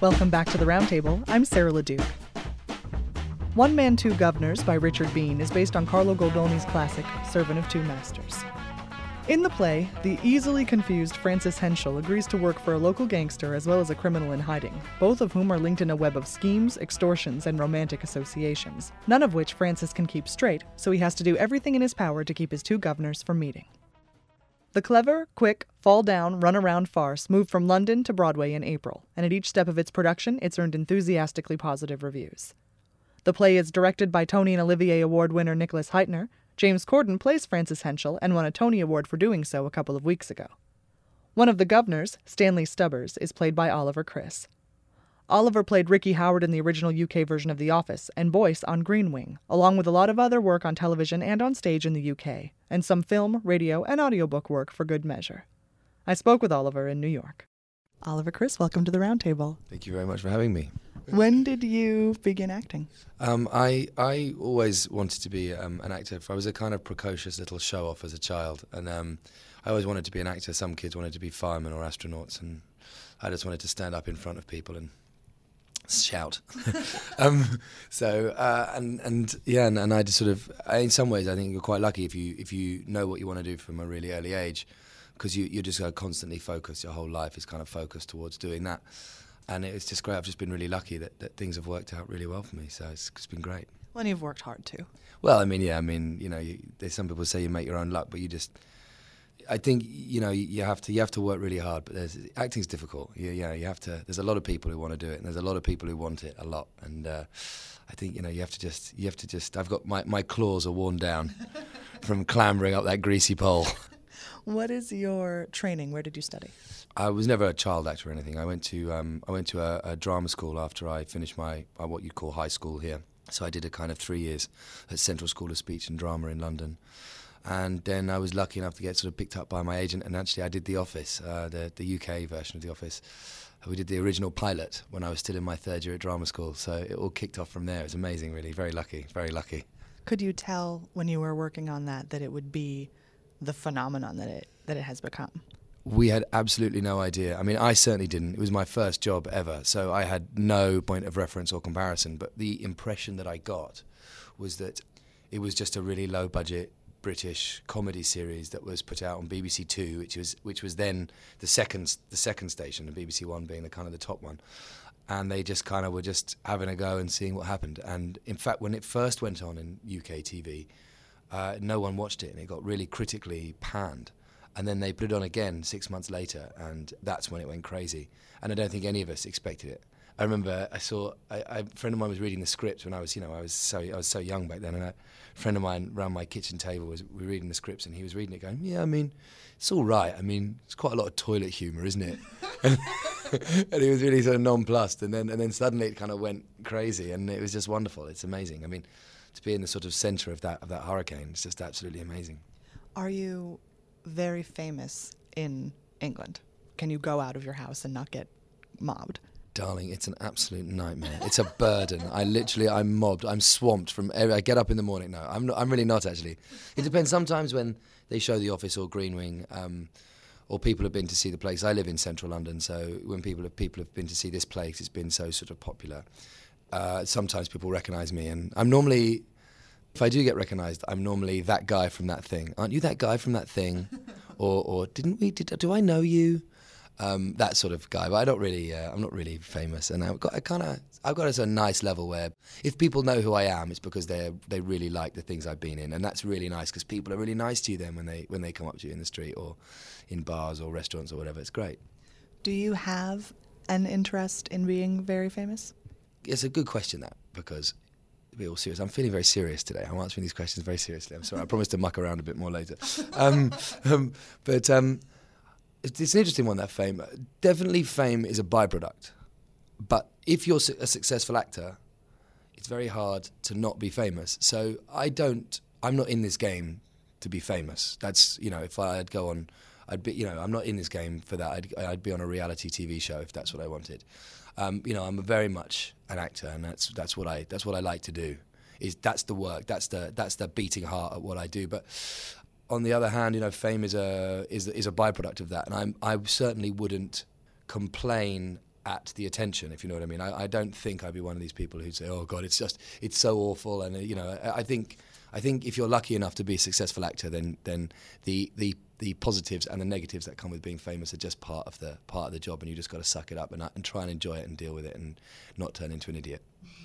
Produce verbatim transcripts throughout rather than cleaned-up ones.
Welcome back to the Roundtable. I'm Sarah LeDuc. One Man, Two Governors by Richard Bean is based on Carlo Goldoni's classic Servant of Two Masters. In the play, the easily confused Francis Henschel agrees to work for a local gangster as well as a criminal in hiding, both of whom are linked in a web of schemes, extortions, and romantic associations, none of which Francis can keep straight, so he has to do everything in his power to keep his two governors from meeting. The clever, quick, fall-down, run-around farce moved from London to Broadway in April, and at each step of its production, it's earned enthusiastically positive reviews. The play is directed by Tony and Olivier Award winner Nicholas Hytner. James Corden plays Francis Henschel and won a Tony Award for doing so a couple of weeks ago. One of the governors, Stanley Stubbers, is played by Oliver Criss. Oliver played Ricky Howard in the original U K version of The Office and Boyce on Green Wing, along with a lot of other work on television and on stage in the U K, and some film, radio, and audiobook work for good measure. I spoke with Oliver in New York. Oliver Criss, welcome to the Roundtable. Thank you very much for having me. When did you begin acting? Um, I I always wanted to be um, an actor. I was a kind of precocious little show-off as a child, and um, I always wanted to be an actor. Some kids wanted to be firemen or astronauts, and I just wanted to stand up in front of people and shout. um, so uh, and and yeah, and, and I just sort of, in some ways, I think you're quite lucky if you if you know what you want to do from a really early age, because you you're just uh, constantly focused. Your whole life is kind of focused towards doing that. And it's just great. I've just been really lucky that, that things have worked out really well for me. So it's, it's been great. Well, and you've worked hard too. Well, I mean, yeah, I mean, you know, you, there's some people say you make your own luck, but you just, I think, you know, you, you have to you have to work really hard. But there's, acting's difficult. You, you know, you have to. There's a lot of people who want to do it, and there's a lot of people who want it a lot. And uh, I think, you know, you have to just, you have to just. I've got my my claws are worn down from clambering up that greasy pole. What is your training? Where did you study? I was never a child actor or anything. I went to um, I went to a, a drama school after I finished my uh, what you'd call high school here. So I did a kind of three years at Central School of Speech and Drama in London, and then I was lucky enough to get sort of picked up by my agent. And actually, I did The Office, uh, the the U K version of The Office. We did the original pilot when I was still in my third year at drama school. So it all kicked off from there. It was amazing, really. Very lucky, very lucky. Could you tell when you were working on that that it would be the phenomenon that it that it has become? We had absolutely no idea. I mean, I certainly didn't. It was my first job ever, so I had no point of reference or comparison. But the impression that I got was that it was just a really low-budget British comedy series that was put out on B B C Two, which was which was then the second the second station, and B B C One being the kind of the top one. And they just kind of were just having a go and seeing what happened. And in fact, when it first went on in U K T V, uh, no one watched it, and it got really critically panned. And then they put it on again six months later, and that's when it went crazy. And I don't think any of us expected it. I remember I saw I, I, a friend of mine was reading the script when I was, you know, I was so I was so young back then, and a friend of mine around my kitchen table was we were reading the scripts, and he was reading it, going, "Yeah, I mean, it's all right. I mean, it's quite a lot of toilet humour, isn't it?" and, and he was really sort of nonplussed, and then and then suddenly it kind of went crazy, and it was just wonderful. It's amazing. I mean, to be in the sort of centre of that of that hurricane, it's just absolutely amazing. Are you very famous in England? Can you go out of your house and not get mobbed? Darling, it's an absolute nightmare. It's a burden. I literally, I'm mobbed. I'm swamped from every, I get up in the morning. No, I'm not, I'm really not actually. It depends. Sometimes when they show The Office or Green Wing, um, or people have been to see the place. I live in central London, so when people have, people have been to see this place, it's been so sort of popular. Uh, sometimes people recognise me, and I'm normally, if I do get recognised, I'm normally that guy from that thing. Aren't you that guy from that thing? or or didn't we? Did, do I know you? Um, that sort of guy. But I don't really. Uh, I'm not really famous, and I've got. I kind of. I've got a nice level where if people know who I am, it's because they they really like the things I've been in, and that's really nice because people are really nice to you then when they when they come up to you in the street or in bars or restaurants or whatever. It's great. Do you have an interest in being very famous? It's a good question, that, because to be all serious, I'm feeling very serious today. I'm answering these questions very seriously. I'm sorry. I promise to muck around a bit more later. Um, um, but um, it's, it's an interesting one, that fame. Definitely fame is a byproduct. But if you're a successful actor, it's very hard to not be famous. So I don't, I'm not in this game to be famous. That's, you know, if I'd go on, I'd be, you know, I'm not in this game for that. I'd, I'd be on a reality T V show if that's what I wanted. Um, you know, I'm very much an actor, and that's that's what I that's what I like to do. Is that's the work, that's the that's the beating heart at what I do. But on the other hand, you know, fame is a is is a byproduct of that, and I'm I certainly wouldn't complain at the attention, if you know what I mean. I, I don't think I'd be one of these people who'd say, "Oh God, it's just it's so awful." And uh, you know, I, I think I think if you're lucky enough to be a successful actor, then then the the the positives and the negatives that come with being famous are just part of the part of the job, and you just got to suck it up and, and try and enjoy it and deal with it and not turn into an idiot.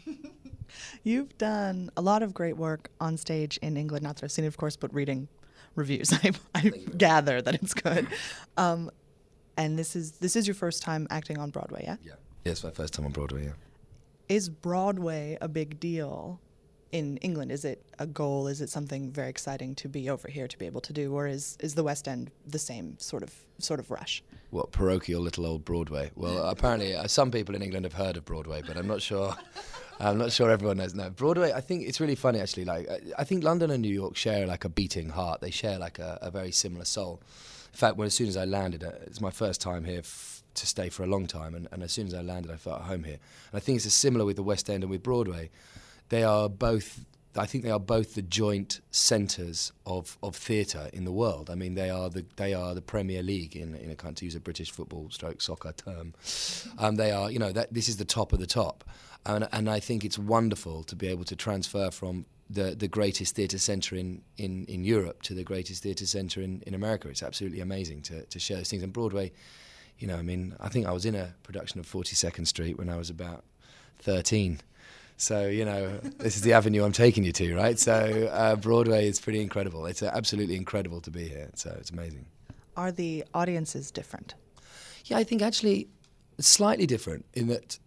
You've done a lot of great work on stage in England, not that I've seen it, of course, but reading reviews, I, I gather that it's good. Um, and this is this is your first time acting on Broadway, yeah? Yeah. Yeah, it's my first time on Broadway, yeah. Is Broadway a big deal in England? Is it a goal? Is it something very exciting to be over here to be able to do? Or is, is the West End the same sort of sort of rush? What, parochial little old Broadway? Well, apparently uh, some people in England have heard of Broadway, but I'm not sure... I'm not sure everyone knows. No, Broadway, I think it's really funny, actually. Like, I think London and New York share, like, a beating heart. They share, like, a, a very similar soul. In fact, when as soon as I landed, uh, it's my first time here f- to stay for a long time, and, and as soon as I landed, I felt at home here. And I think it's similar with the West End and with Broadway. They are both... I think they are both the joint centres of, of theatre in the world. I mean, they are the they are the Premier League in in a kind to use a British football stroke soccer term. Um, they are, you know, that this is the top of the top, and and I think it's wonderful to be able to transfer from the the greatest theatre centre in, in, in Europe to the greatest theatre centre in, in America. It's absolutely amazing to to share those things. And Broadway, you know, I mean, I think I was in a production of forty-second Street when I was about thirteen. So, you know, this is the avenue I'm taking you to, right? So uh, Broadway is pretty incredible. It's uh, absolutely incredible to be here. So it's amazing. Are the audiences different? Yeah, I think actually it's slightly different in that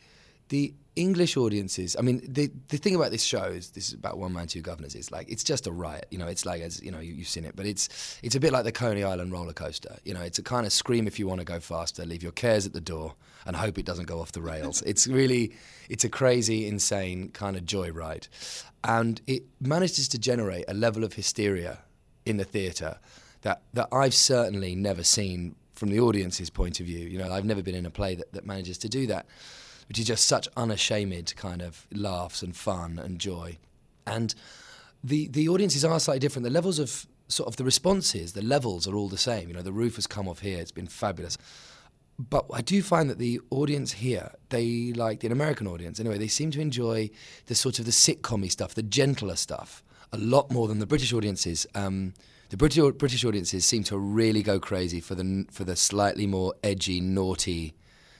the English audiences, I mean, the the thing about this show is, this is about One Man, Two Governors, it's like, it's just a riot, you know, it's like, as you know, you, you've seen it, but it's it's a bit like the Coney Island roller coaster, you know, it's a kind of scream if you want to go faster, leave your cares at the door, and hope it doesn't go off the rails. It's really, it's a crazy, insane kind of joyride. And it manages to generate a level of hysteria in the theatre that, that I've certainly never seen from the audience's point of view. You know, I've never been in a play that, that manages to do that, which is just such unashamed kind of laughs and fun and joy. And the the audiences are slightly different. The levels of, sort of the responses, the levels are all the same. You know, the roof has come off here, it's been fabulous. But I do find that the audience here, they like, the American audience anyway, they seem to enjoy the sort of the sitcom-y stuff, the gentler stuff, a lot more than the British audiences. Um, the British British audiences seem to really go crazy for the for the slightly more edgy, naughty,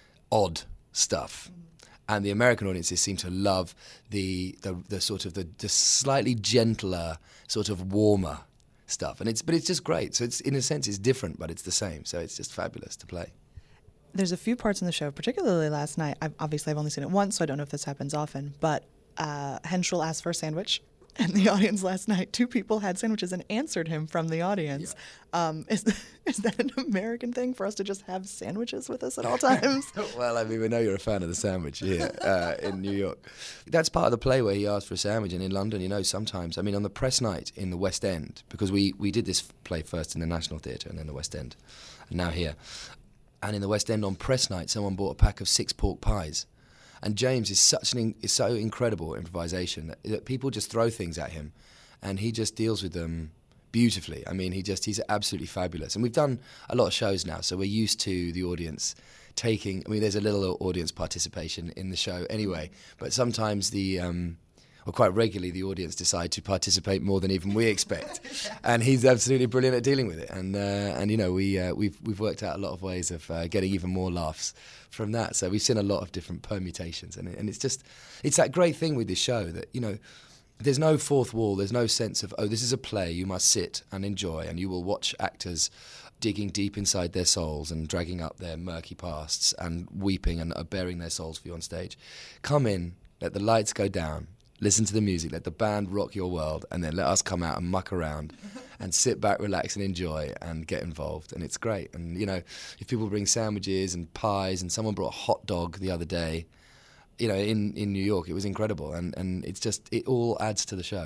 odd stuff. And the American audiences seem to love the the, the sort of the, the slightly gentler, sort of warmer stuff. And it's but it's just great. So it's, in a sense, it's different, but it's the same. So it's just fabulous to play. There's a few parts in the show, particularly last night. I've, obviously, I've only seen it once, so I don't know if this happens often. But uh, Henschel asked for a sandwich, and the audience last night, two people had sandwiches and answered him from the audience. Yeah. Um, is is that an American thing for us to just have sandwiches with us at all times? Well, I mean, we know you're a fan of the sandwich here uh, in New York. That's part of the play where he asked for a sandwich, and in London, you know, sometimes, I mean, on the press night in the West End, because we, we did this play first in the National Theatre and then the West End, and now here. And in the West End on press night, someone bought a pack of six pork pies. And James is such an is so incredible improvisation that, that people just throw things at him, and he just deals with them beautifully. I mean, he just he's absolutely fabulous. And we've done a lot of shows now, so we're used to the audience taking. I mean, there's a little audience participation in the show anyway, but sometimes the. Um, Well, quite regularly, the audience decide to participate more than even we expect, and he's absolutely brilliant at dealing with it. And uh, and you know, we uh, we've we've worked out a lot of ways of uh, getting even more laughs from that. So we've seen a lot of different permutations, and and it's just it's that great thing with this show that, you know, there's no fourth wall. There's no sense of, oh, this is a play. You must sit and enjoy, and you will watch actors digging deep inside their souls and dragging up their murky pasts and weeping and uh, bearing their souls for you on stage. Come in, let the lights go down. Listen to the music, let the band rock your world, and then let us come out and muck around and sit back, relax and enjoy and get involved. And it's great. And, you know, if people bring sandwiches and pies, and someone brought a hot dog the other day, you know, in, in New York, it was incredible. And, and it's just, it all adds to the show.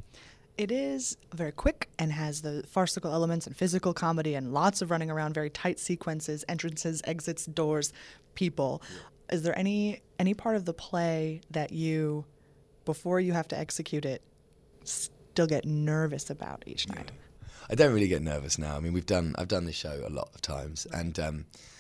It is very quick and has the farcical elements and physical comedy and lots of running around, very tight sequences, entrances, exits, doors, people. Yeah. Is there any any part of the play that you, before you have to execute it, still get nervous about each night? I don't really get nervous now. I mean, we've done I've done this show a lot of times, and um,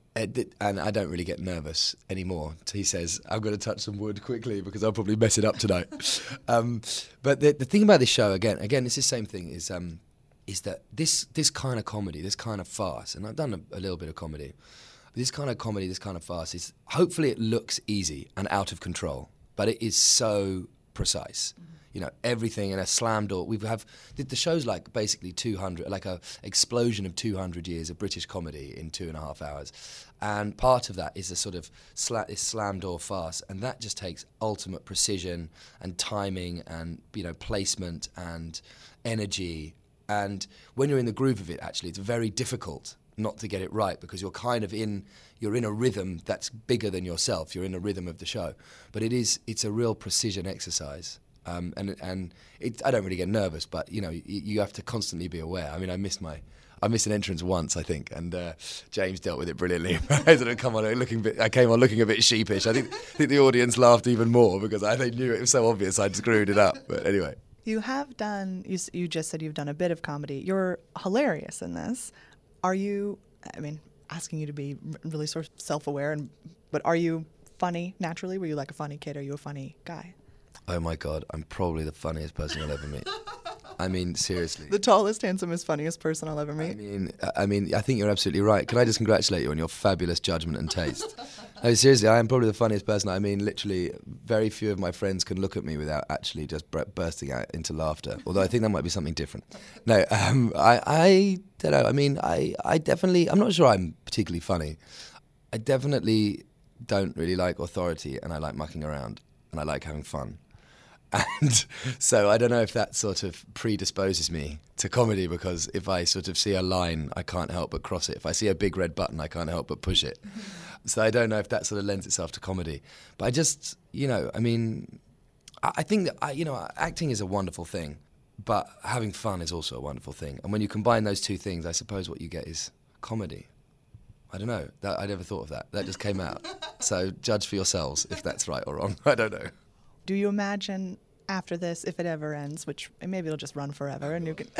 and I don't really get nervous anymore. He says, I'm going to touch some wood quickly because I'll probably mess it up tonight. um, but the, the thing about this show, again, again, it's the same thing, is um, is that this this kind of comedy, this kind of farce, and I've done a, a little bit of comedy, but this kind of comedy, this kind of farce, is hopefully it looks easy and out of control, but it is so precise. Mm-hmm. You know, everything in a slam door. We have the, the show's like basically two hundred, like a explosion of two hundred years of British comedy in two and a half hours, and part of that is a sort of sla- this slam door farce, and that just takes ultimate precision and timing and, you know, placement and energy. And when you're in the groove of it, actually, it's very difficult not to get it right, because you're kind of in you're in a rhythm that's bigger than yourself. You're in a rhythm of the show, but it is it's a real precision exercise. Um, and and it, I don't really get nervous, but you know, you, you have to constantly be aware. I mean, I missed my, I missed an entrance once, I think, and uh, James dealt with it brilliantly. I sort of come on looking, bit, I came on looking a bit sheepish. I think, I think the audience laughed even more because I they knew it was so obvious I'd screwed it up. But anyway, you have done. You you just said you've done a bit of comedy. You're hilarious in this. Are you? I mean, asking you to be really sort of self-aware, and but are you funny naturally? Were you like a funny kid? Are you a funny guy? Oh my God, I'm probably the funniest person you'll ever meet. I mean, seriously. The tallest, handsomest, funniest person I'll ever meet. I mean, I mean, I think you're absolutely right. Can I just congratulate you on your fabulous judgment and taste? No, seriously, I am probably the funniest person. I mean, literally, very few of my friends can look at me without actually just bur- bursting out into laughter. Although I think that might be something different. No, um, I, I don't know. I mean, I, I definitely, I'm not sure I'm particularly funny. I definitely don't really like authority, and I like mucking around, and I like having fun. And so I don't know if that sort of predisposes me to comedy, because if I sort of see a line, I can't help but cross it. If I see a big red button, I can't help but push it. So I don't know if that sort of lends itself to comedy. But I just, you know, I mean, I, I think that, I, you know, acting is a wonderful thing, but having fun is also a wonderful thing. And when you combine those two things, I suppose what you get is comedy. I don't know. That, I never thought of that. That just came out. So judge for yourselves if that's right or wrong. I don't know. Do you imagine after this, if it ever ends, which maybe it'll just run forever, and you can...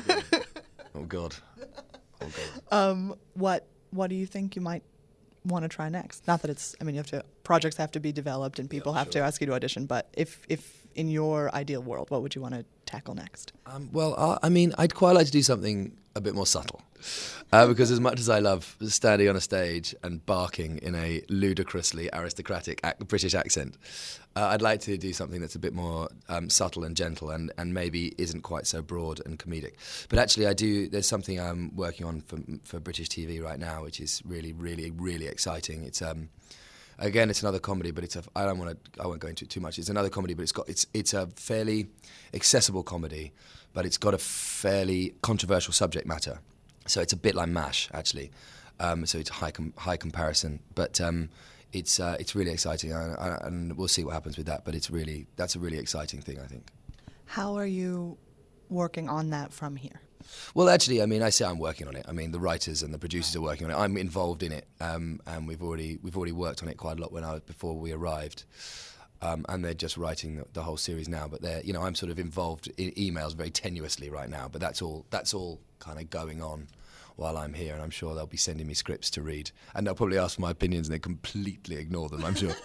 Oh, God. Oh, God. Um, what What do you think you might want to try next? Not that it's... I mean, you have to... Projects have to be developed, and people yeah, have sure. to ask you to audition, but if, if in your ideal world, what would you want to tackle next? Um, well, uh, I mean, I'd quite like to do something a bit more subtle. Uh, because as much as I love standing on a stage and barking in a ludicrously aristocratic ac- British accent, uh, I'd like to do something that's a bit more um, subtle and gentle, and, and maybe isn't quite so broad and comedic. But actually, I do. There's something I'm working on for, for British T V right now, which is really, really, really exciting. It's um, again, it's another comedy, but it's a. I don't want to. I won't go into it too much. It's another comedy, but it's got. It's it's a fairly accessible comedy, but it's got a fairly controversial subject matter. So it's a bit like MASH, actually. Um, so it's a high com- high comparison, but um, it's uh, it's really exciting, and, and we'll see what happens with that. But it's really that's a really exciting thing, I think. How are you working on that from here? Well, actually, I mean, I say I'm working on it. I mean, the writers and the producers are working on it. I'm involved in it, um, and we've already we've already worked on it quite a lot when I was before we arrived. Um, and they're just writing the, the whole series now. But they're, you know, I'm sort of involved in emails very tenuously right now. But that's all. That's all kind of going on while I'm here, and I'm sure they'll be sending me scripts to read, and they'll probably ask for my opinions, and they completely ignore them, I'm sure.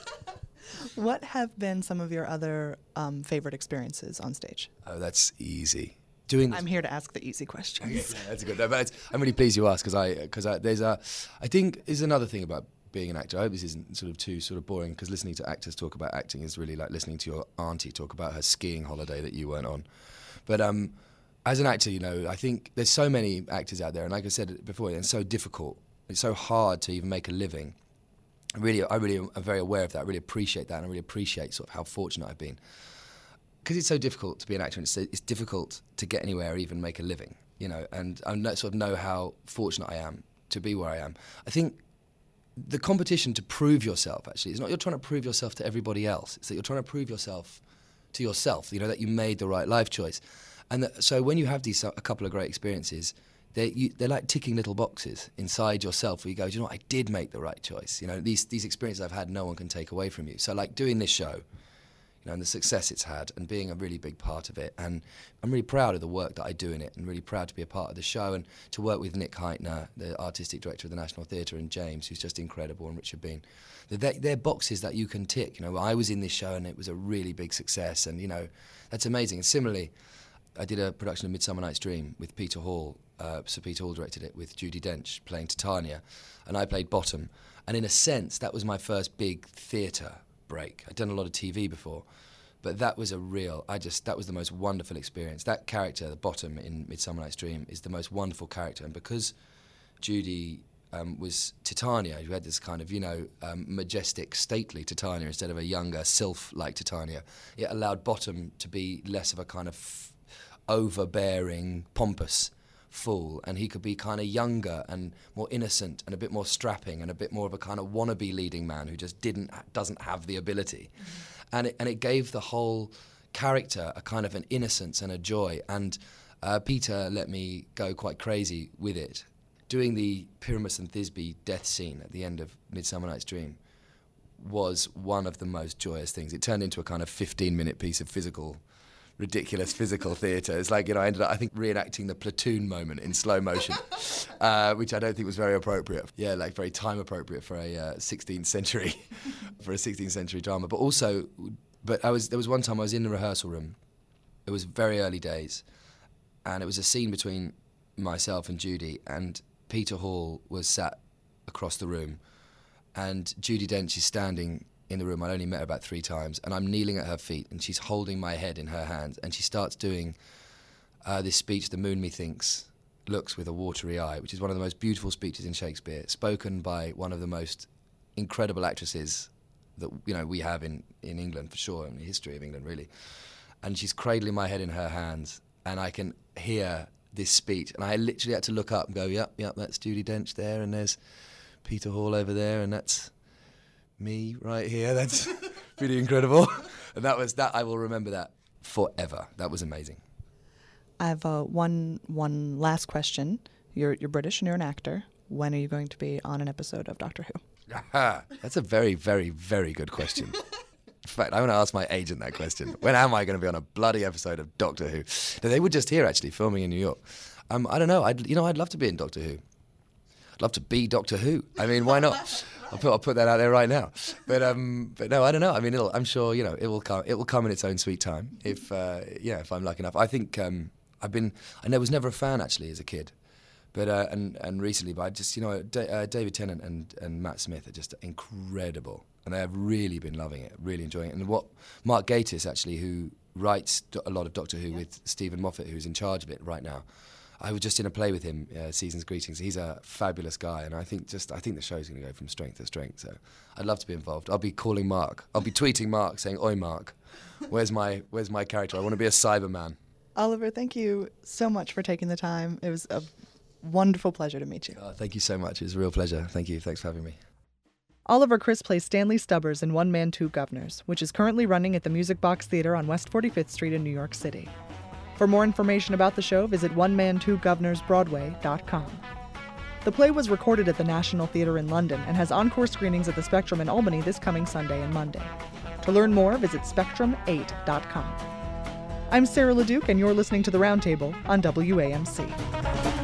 What have been some of your other um, favorite experiences on stage? Oh, that's easy. Doing. This. I'm here to ask the easy questions. Okay, yeah, that's good. No, but it's, I'm really pleased you asked, because I, because I, there's a, I think is another thing about being an actor. I hope this isn't sort of too sort of boring, because listening to actors talk about acting is really like listening to your auntie talk about her skiing holiday that you weren't on. But um, as an actor, you know, I think there's so many actors out there, and like I said before, it's so difficult. It's so hard to even make a living. I really, I really am very aware of that. I really appreciate that, and I really appreciate sort of how fortunate I've been. Because it's so difficult to be an actor, and it's, it's difficult to get anywhere or even make a living, you know, and I sort of know how fortunate I am to be where I am. I think the competition to prove yourself, actually, is not you're trying to prove yourself to everybody else. It's that you're trying to prove yourself to yourself, you know, that you made the right life choice. And that, so when you have these a couple of great experiences, they're, you, they're like ticking little boxes inside yourself where you go, do you know what, I did make the right choice. You know, these these experiences I've had, no one can take away from you. So like doing this show, you know, and the success it's had, and being a really big part of it. And I'm really proud of the work that I do in it, and really proud to be a part of the show, and to work with Nick Heitner, the artistic director of the National Theatre, and James, who's just incredible, and Richard Bean. They're, they're boxes that you can tick. You know, I was in this show, and it was a really big success, and, you know, that's amazing. And similarly, I did a production of Midsummer Night's Dream with Peter Hall. Uh, Sir Peter Hall directed it, with Judi Dench playing Titania, and I played Bottom. And in a sense, that was my first big theatre break. I'd done a lot of T V before, but that was a real, I just, that was the most wonderful experience. That character, the Bottom in Midsummer Night's Dream, is the most wonderful character. And because Judi um, was Titania, who had this kind of, you know, um, majestic, stately Titania instead of a younger, sylph-like Titania, it allowed Bottom to be less of a kind of f- overbearing, pompous fool, and he could be kind of younger and more innocent and a bit more strapping and a bit more of a kind of wannabe leading man who just didn't doesn't have the ability. Mm-hmm. And it, and it gave the whole character a kind of an innocence and a joy. And uh, Peter let me go quite crazy with it. Doing the Pyramus and Thisbe death scene at the end of Midsummer Night's Dream was one of the most joyous things. It turned into a kind of fifteen minute piece of physical ridiculous physical theatre. It's like, you know, I ended up, I think, reenacting the Platoon moment in slow motion, uh, which I don't think was very appropriate. Yeah, like very time appropriate for a uh, sixteenth century, for a sixteenth century drama. But also, but I was there was one time I was in the rehearsal room. It was very early days, and it was a scene between myself and Judi, and Peter Hall was sat across the room, and Judi Dench is standing in the room. I'd only met her about three times, and I'm kneeling at her feet, and she's holding my head in her hands, and she starts doing uh, this speech, "The moon methinks looks with a watery eye," which is one of the most beautiful speeches in Shakespeare, spoken by one of the most incredible actresses that, you know, we have in, in England, for sure, in the history of England, really. And she's cradling my head in her hands, and I can hear this speech, and I literally had to look up and go, yep, yep, that's Judi Dench there, and there's Peter Hall over there, and that's me right here. That's pretty incredible. And that was that. I will remember that forever. That was amazing. I have uh, one one last question. You're you're British and you're an actor. When are you going to be on an episode of Doctor Who? Aha. That's a very, very, very good question. In fact, I want to ask my agent that question. When am I going to be on a bloody episode of Doctor Who? No, they were just here, actually, filming in New York. Um, I don't know. I'd, you know, I'd love to be in Doctor Who. I'd love to be Doctor Who. I mean, why not? I'll put I'll put that out there right now. But um, but no, I don't know. I mean, it'll, I'm sure, you know, it will come. It will come in its own sweet time. If uh, yeah, if I'm lucky enough. I think um, I've been. I was never a fan actually as a kid, but uh, and and recently, but I just, you know, D- uh, David Tennant and and Matt Smith are just incredible, and they have really been loving it, really enjoying it. And what Mark Gatiss actually, who writes a lot of Doctor Who, yeah, with Stephen Moffat, who's in charge of it right now. I was just in a play with him, uh, Season's Greetings. He's a fabulous guy, and I think just I think the show's going to go from strength to strength. So I'd love to be involved. I'll be calling Mark. I'll be tweeting Mark saying, "Oi, Mark, where's my where's my character? I want to be a Cyberman." Oliver, thank you so much for taking the time. It was a wonderful pleasure to meet you. Oh, thank you so much. It was a real pleasure. Thank you. Thanks for having me. Oliver Criss plays Stanley Stubbers in One Man, Two Governors, which is currently running at the Music Box Theater on West forty-fifth Street in New York City. For more information about the show, visit one man two governors broadway dot com. The play was recorded at the National Theatre in London and has encore screenings at the Spectrum in Albany this coming Sunday and Monday. To learn more, visit spectrum eight dot com. I'm Sarah LeDuc, and you're listening to The Roundtable on W A M C.